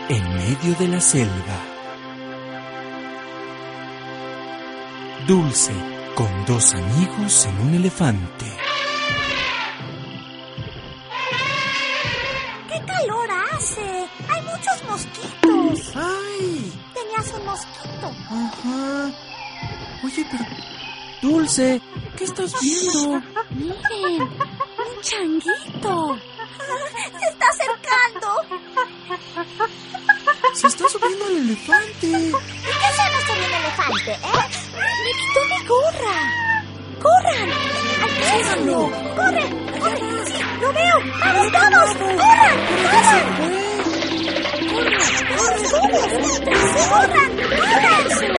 en medio de la selva. Dulce con dos amigos en un elefante. ¡Qué calor hace! ¡Hay muchos mosquitos! ¡Ay! Tenías un mosquito. Ajá. Oye, pero... Dulce, ¿qué estás viendo? Miren, un changuito. Se está acercando. Se está subiendo al elefante. ¿Y qué hacemos con un elefante, Me quitó mi gorra. ¡Corran! ¡Alcánzalo! ¡Corre! ¡Corre! ¡Sí, lo veo! ¡Vamos todos! ¡Corran! ¡Corran! ¡Corran! ¡Corran! ¡Corran! ¡Corran!